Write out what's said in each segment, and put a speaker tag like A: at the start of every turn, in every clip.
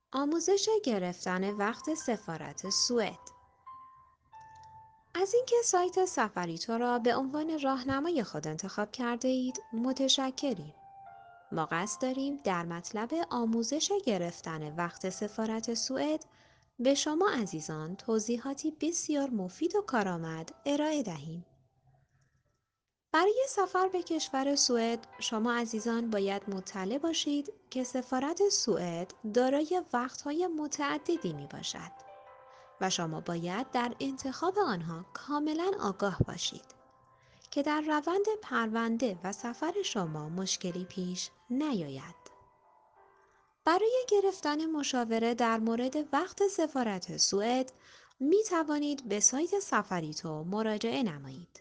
A: آموزش گرفتن وقت سفارت سوئد. از اینکه سایت سفریتو را به عنوان راهنمای خود انتخاب کرده اید متشکریم. ما قصد داریم در مطلب آموزش گرفتن وقت سفارت سوئد به شما عزیزان توضیحاتی بسیار مفید و کارآمد ارائه دهیم. برای سفر به کشور سوئد شما عزیزان باید مطلع باشید که سفارت سوئد دارای وقت‌های متعددی می باشد و شما باید در انتخاب آنها کاملا آگاه باشید که در روند پرونده و سفر شما مشکلی پیش نیاید. برای گرفتن مشاوره در مورد وقت سفارت سوئد می توانید به سایت سفریتو مراجعه نمایید.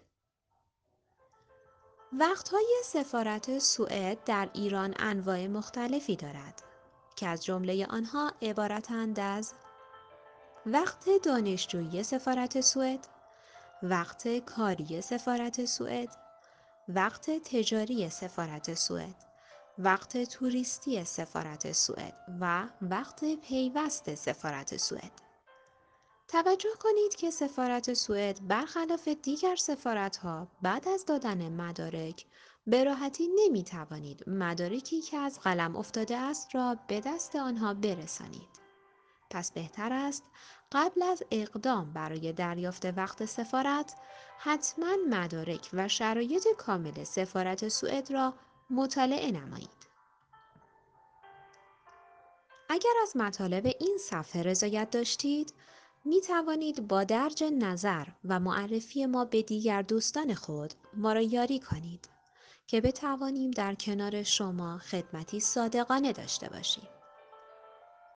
A: وقت‌های سفارت سوئد در ایران انواع مختلفی دارد که از جمله آنها عبارتند از وقت دانشجویی سفارت سوئد، وقت کاری سفارت سوئد، وقت تجاری سفارت سوئد، وقت توریستی سفارت سوئد و وقت پیوست سفارت سوئد. توجه کنید که سفارت سوئد برخلاف دیگر سفارت‌ها بعد از دادن مدارک به راحتی نمی توانید مدارکی که از قلم افتاده است را به دست آنها برسانید. پس بهتر است قبل از اقدام برای دریافت وقت سفارت حتما مدارک و شرایط کامل سفارت سوئد را مطالعه نمایید. اگر از مطالب این صفحه رضایت داشتید می توانید با درج نظر و معرفی ما به دیگر دوستان خود ما را یاری کنید که بتوانیم در کنار شما خدمتی صادقانه داشته باشیم.